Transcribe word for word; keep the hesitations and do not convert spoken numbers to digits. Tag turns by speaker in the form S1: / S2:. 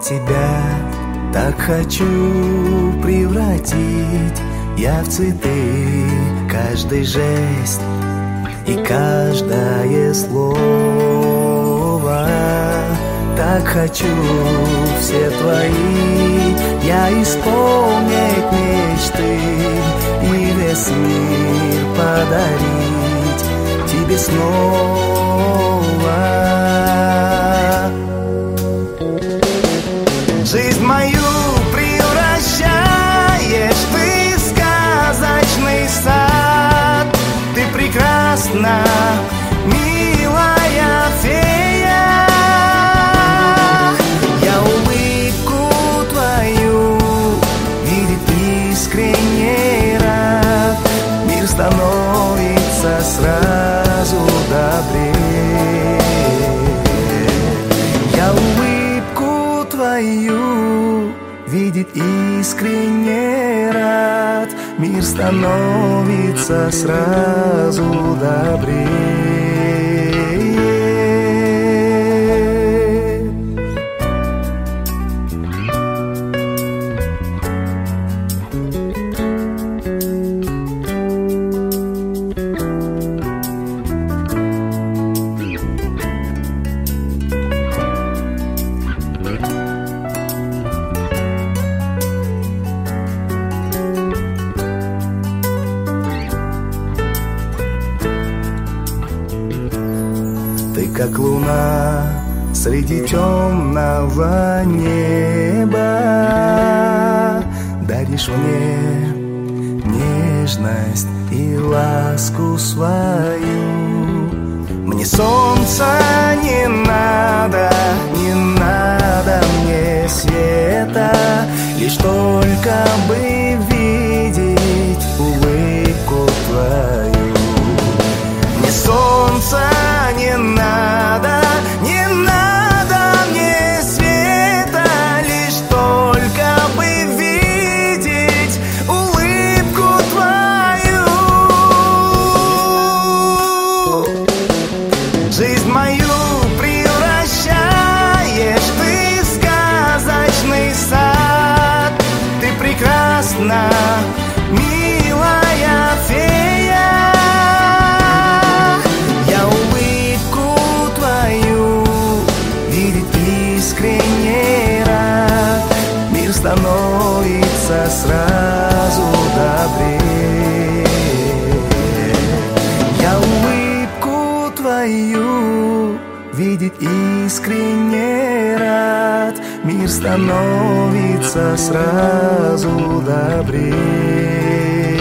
S1: тебя так хочу превратить я в цветы, каждый жест и каждое слово. Так хочу все твои я исполнить мечты и весь мир подарить тебе снова. Жизнь мою превращаешь ты в сказочный сад. Ты прекрасна, милая фея. Я улыбку твою видеть искренне рад. Мир становится сразу добрее. Я улыбку твою видеть искренне рад. Мир становится сразу добрее. Ты как луна среди темного неба, даришь мне нежность и ласку свою. Мне солнца не надо, не надо мне света, лишь только бы видеть улыбку твою. Мне солнца не надо, не надо мне света, лишь только бы видеть улыбку твою. Жизнь мою превращаешь ты в сказочный сад. Ты прекрасна, милая фея. Я улыбку твою видеть искренне рад. Мир становится сразу добрее. Я улыбку твою видеть искренне рад. Мир становится сразу добрее.